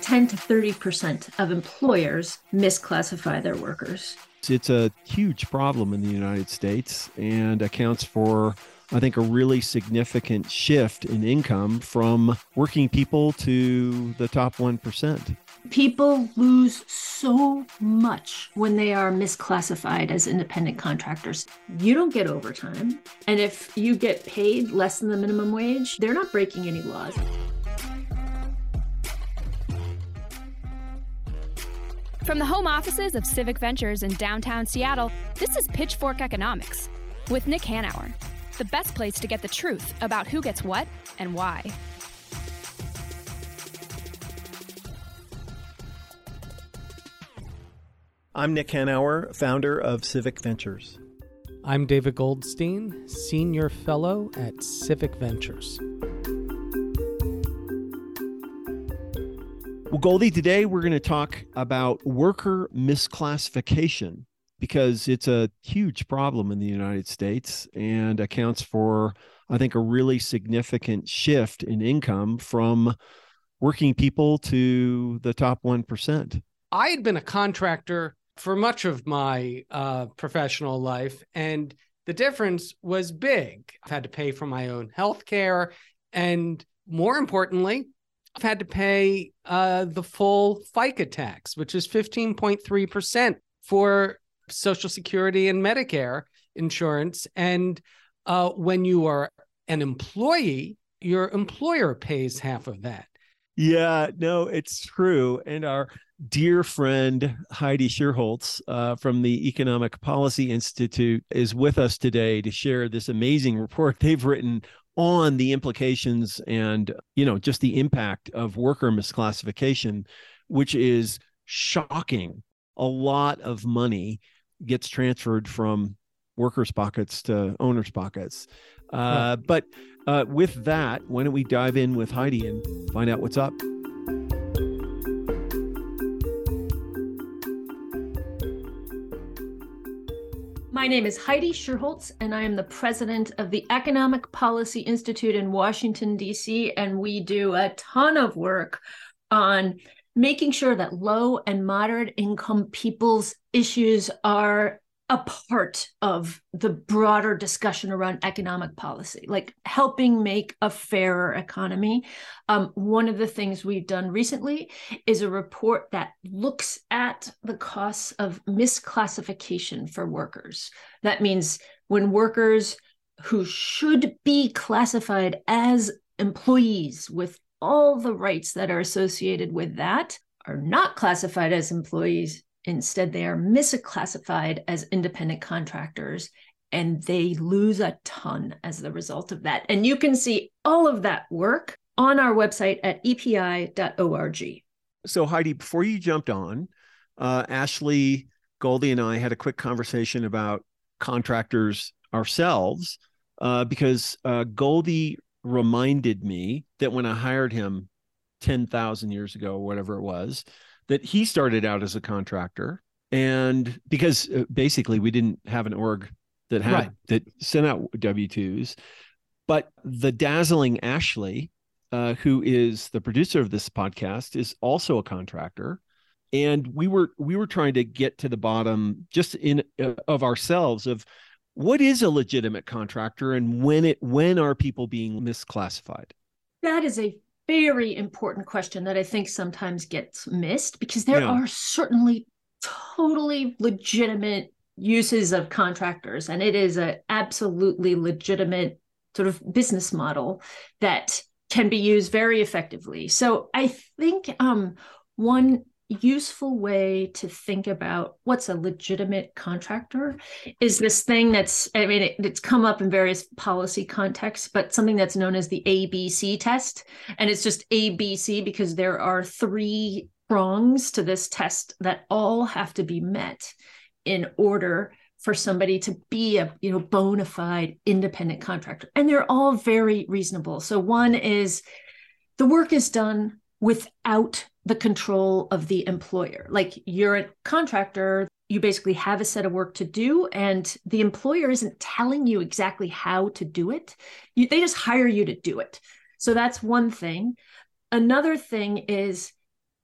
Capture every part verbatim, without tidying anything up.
ten to thirty percent of employers misclassify their workers. It's a huge problem in the United States and accounts for, I think, a really significant shift in income from working people to the top one percent. People lose so much when they are misclassified as independent contractors. You don't get overtime. And if you get paid less than the minimum wage, they're not breaking any laws. From the home offices of Civic Ventures in downtown Seattle, this is Pitchfork Economics with Nick Hanauer, the best place to get the truth about who gets what and why. I'm Nick Hanauer, founder of Civic Ventures. I'm David Goldstein, Senior Fellow at Civic Ventures. Well, Goldie, today we're going to talk about worker misclassification because it's a huge problem in the United States and accounts for, I think, a really significant shift in income from working people to the top one percent. I had been a contractor for much of my uh, professional life, and the difference was big. I've had to pay for my own health care, and more importantly, I've had to pay uh, the full FICA tax, which is fifteen point three percent for Social Security and Medicare insurance. And uh, when you are an employee, your employer pays half of that. Yeah, no, it's true. And our dear friend Heidi Shierholz uh, from the Economic Policy Institute is with us today to share this amazing report they've written on the implications and, you know, just the impact of worker misclassification, which is shocking. A lot of money gets transferred from workers' pockets to owners' pockets. Uh, but uh, with that, why don't we dive in with Heidi and find out what's up? My name is Heidi Shierholz, and I am the president of the Economic Policy Institute in Washington, D C, and we do a ton of work on making sure that low and moderate income people's issues are a part of the broader discussion around economic policy, like helping make a fairer economy. Um, one of the things we've done recently is a report that looks at the costs of misclassification for workers. That means when workers who should be classified as employees with all the rights that are associated with that are not classified as employees. Instead, they are misclassified as independent contractors, and they lose a ton as the result of that. And you can see all of that work on our website at E P I dot org. So Heidi, before you jumped on, uh, Ashley, Goldie, and I had a quick conversation about contractors ourselves uh, because uh, Goldie reminded me that when I hired him ten thousand years ago, or whatever it was, that he started out as a contractor. And because uh, basically we didn't have an org that had right. that sent out W two's, but the dazzling Ashley, uh, who is the producer of this podcast, is also a contractor. And we were we were trying to get to the bottom just in uh, of ourselves of what is a legitimate contractor and when it when are people being misclassified? That is a very important question that I think sometimes gets missed because there yeah. are certainly totally legitimate uses of contractors, and it is an absolutely legitimate sort of business model that can be used very effectively. So I think um, one useful way to think about what's a legitimate contractor is this thing that's, I mean, it, it's come up in various policy contexts, but something that's known as the A B C test. And it's just A B C because there are three prongs to this test that all have to be met in order for somebody to be a, you know, bona fide independent contractor. And they're all very reasonable. So one is the work is done without the control of the employer. Like you're a contractor, you basically have a set of work to do, and the employer isn't telling you exactly how to do it. You, they just hire you to do it. So that's one thing. Another thing is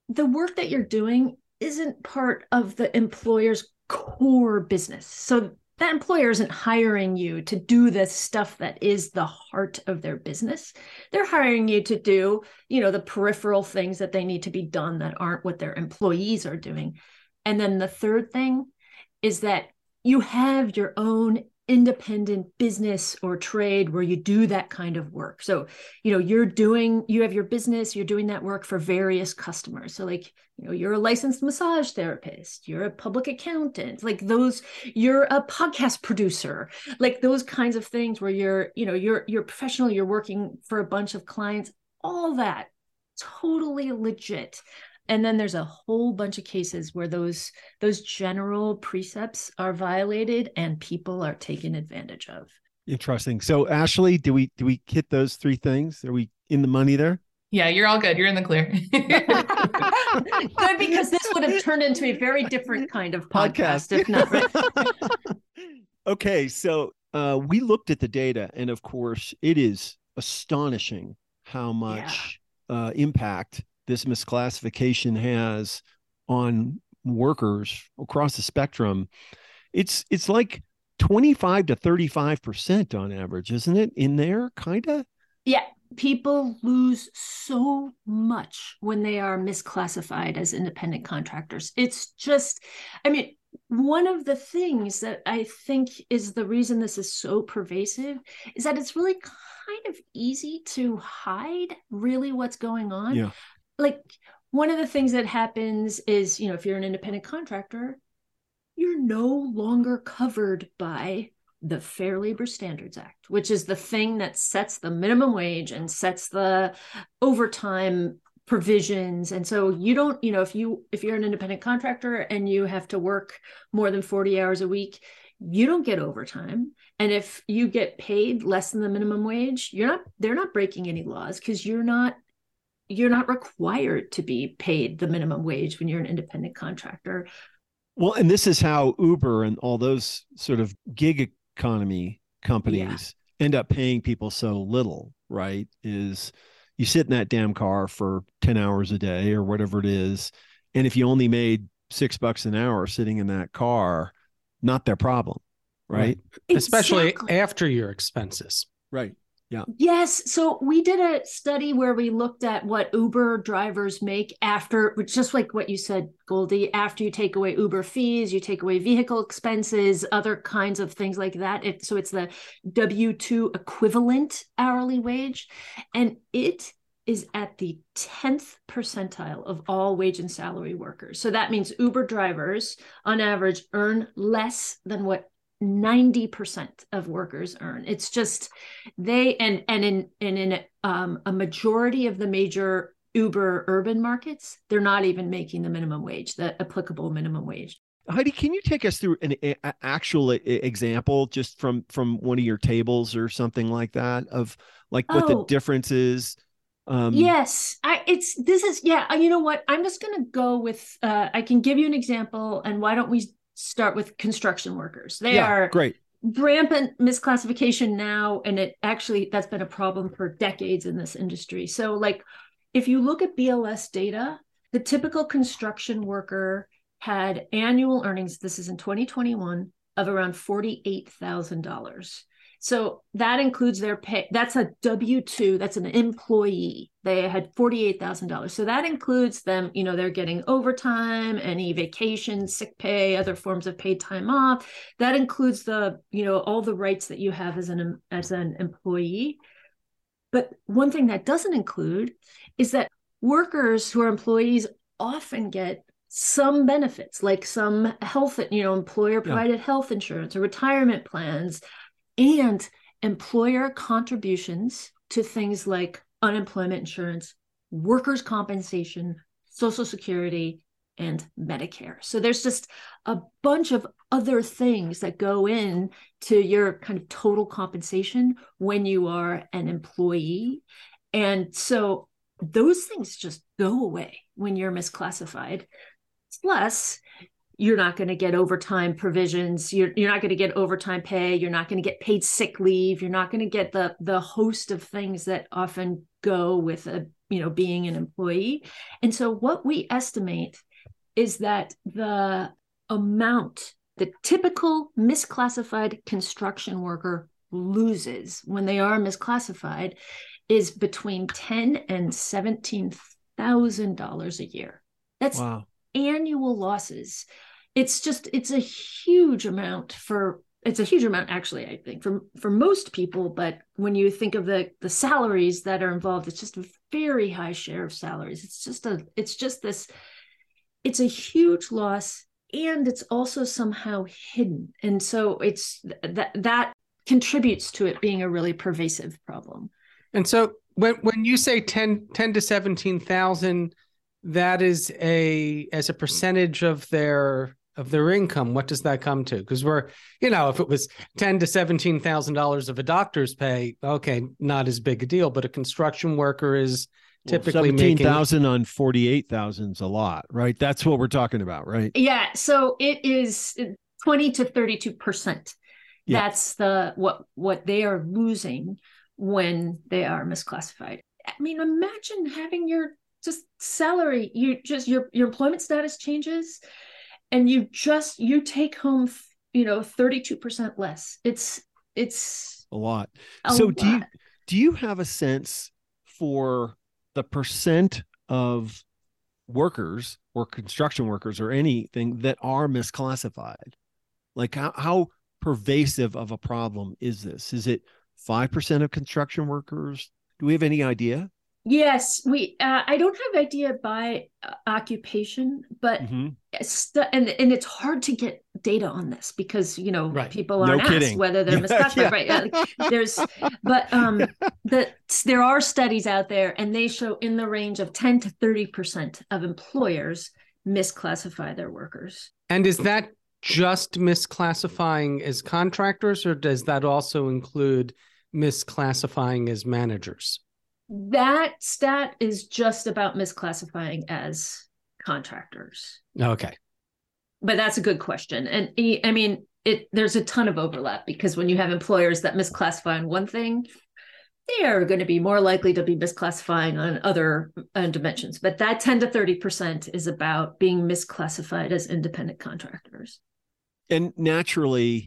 the work that you're doing isn't part of the employer's core business. So that employer isn't hiring you to do the stuff that is the heart of their business. They're hiring you to do, you know, the peripheral things that they need to be done that aren't what their employees are doing. And then the third thing is that you have your own independent business or trade where you do that kind of work. So, you know, you're doing, you have your business, you're doing that work for various customers. So like, you know, you're a licensed massage therapist, you're a public accountant, like those, you're a podcast producer, like those kinds of things where you're, you know, you're, you're professional, you're working for a bunch of clients, all that totally legit. And then there's a whole bunch of cases where those those general precepts are violated and people are taken advantage of. Interesting. So Ashley, do we do we hit those three things? Are we in the money there? Yeah, you're all good. You're in the clear. Good, because this would have turned into a very different kind of podcast, podcast. if not. Right? Okay, so uh, we looked at the data, and of course, it is astonishing how much yeah. uh, impact this misclassification has on workers across the spectrum. It's it's like twenty-five to thirty-five percent on average, isn't it? In there, kind of? Yeah. People lose so much when they are misclassified as independent contractors. It's just, I mean, one of the things that I think is the reason this is so pervasive is that it's really kind of easy to hide really what's going on. Yeah. Like one of the things that happens is, you know, if you're an independent contractor, you're no longer covered by the Fair Labor Standards Act, which is the thing that sets the minimum wage and sets the overtime provisions. And so you don't, you know, if you if you're an independent contractor and you have to work more than forty hours a week, you don't get overtime. And if you get paid less than the minimum wage, you're not, they're not breaking any laws because you're not you're not required to be paid the minimum wage when you're an independent contractor. Well, and this is how Uber and all those sort of gig economy companies yeah. end up paying people so little, right? Is you sit in that damn car for ten hours a day or whatever it is. And if you only made six bucks an hour sitting in that car, not their problem, right? right. Exactly. Especially after your expenses. Right. Yeah. Yes. So we did a study where we looked at what Uber drivers make after, just like what you said, Goldie, after you take away Uber fees, you take away vehicle expenses, other kinds of things like that. It, so it's the W two equivalent hourly wage. And it is at the tenth percentile of all wage and salary workers. So that means Uber drivers on average earn less than what ninety percent of workers earn. It's just they and and in and in um, a majority of the major Uber urban markets, they're not even making the minimum wage, the applicable minimum wage. Heidi, can you take us through an a, a, actual a, example just from from one of your tables or something like that of like what oh. the difference is? Um, yes, I, it's this is yeah. You know what? I'm just going to go with. Uh, I can give you an example, and why don't we start with construction workers? They yeah, are great. Rampant misclassification now, and it actually that's been a problem for decades in this industry. So, like, if you look at B L S data, the typical construction worker had annual earnings. This is in twenty twenty-one of around forty-eight thousand dollars. So that includes their pay. That's a W two. That's an employee. They had forty-eight thousand dollars. So that includes them, you know, they're getting overtime, any vacation, sick pay, other forms of paid time off. That includes the, you know, all the rights that you have as an, as an employee. But one thing that doesn't include is that workers who are employees often get some benefits, like some health, you know, employer provided yeah. health insurance or retirement plans, and employer contributions to things like unemployment insurance, workers' compensation, Social Security, and Medicare. So there's just a bunch of other things that go in to your kind of total compensation when you are an employee. And so those things just go away when you're misclassified. Plus, you're not going to get overtime provisions. You're, you're not going to get overtime pay. You're not going to get paid sick leave. You're not going to get the, the host of things that often go with a, you know, being an employee. And so what we estimate is that the amount, the typical misclassified construction worker loses when they are misclassified is between ten thousand dollars and seventeen thousand dollars a year. That's wow. Annual losses. It's just, it's a huge amount for, it's a huge amount actually, I think, for, for most people. But when you think of the, the salaries that are involved, it's just a very high share of salaries. It's just a, it's just this, it's a huge loss, and it's also somehow hidden. And so it's that, that contributes to it being a really pervasive problem. And so when when you say ten, ten to seventeen thousand, that is a as a percentage of their of their income, what does that come to? Because we're, you know, if it was ten to seventeen thousand dollars of a doctor's pay, okay, not as big a deal. But a construction worker is typically well, seventeen making thousand on forty-eight thousand is a lot, right? That's what we're talking about, right? Yeah. So it is twenty to thirty-two percent. Yeah. That's the what what they are losing when they are misclassified. I mean, imagine having your just salary, you just your your employment status changes, and you just you take home, you know, thirty-two percent less. It's it's a lot. A so lot. do you do you have a sense for the percent of workers or construction workers or anything that are misclassified? Like how, how pervasive of a problem is this? Is it five percent of construction workers? Do we have any idea? Yes, we. Uh, I don't have idea by uh, occupation, but mm-hmm. st- and and it's hard to get data on this because you know right. people aren't no asked whether they're yeah, misclassified, yeah. right? Yeah, like, there's, but um, the there are studies out there, and they show in the range of ten to thirty percent of employers misclassify their workers. And is that just misclassifying as contractors, or does that also include misclassifying as managers? That stat is just about misclassifying as contractors. Okay. But that's a good question. And I mean, it there's a ton of overlap because when you have employers that misclassify on one thing, they are going to be more likely to be misclassifying on other uh, dimensions. But that ten to thirty percent is about being misclassified as independent contractors. And naturally,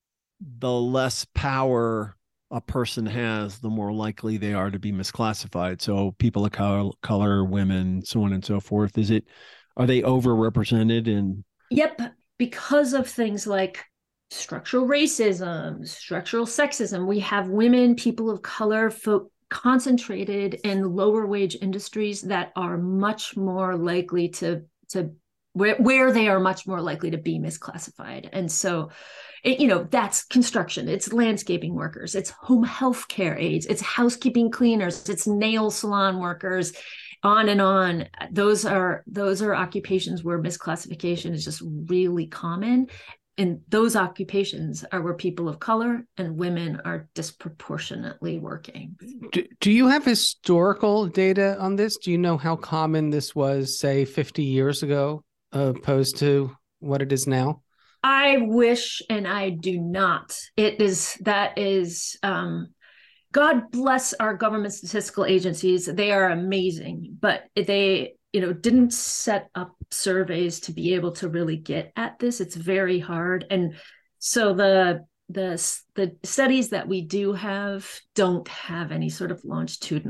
the less power a person has, the more likely they are to be misclassified. So people of color, color, women, so on and so forth. Is it, are they overrepresented in? Yep. Because of things like structural racism, structural sexism, we have women, people of color, folk concentrated in lower wage industries that are much more likely to, to where, where they are much more likely to be misclassified. And so It, you know, that's construction, it's landscaping workers, it's home health care aides, it's housekeeping cleaners, it's nail salon workers, on and on. Those are those are occupations where misclassification is just really common. And those occupations are where people of color and women are disproportionately working. Do, do you have historical data on this? Do you know how common this was, say, fifty years ago, uh, opposed to what it is now? I wish, and I do not. It is, that is, um, God bless our government statistical agencies. They are amazing, but they, you know, didn't set up surveys to be able to really get at this. It's very hard. And so the, the, the studies that we do have don't have any sort of longitudinal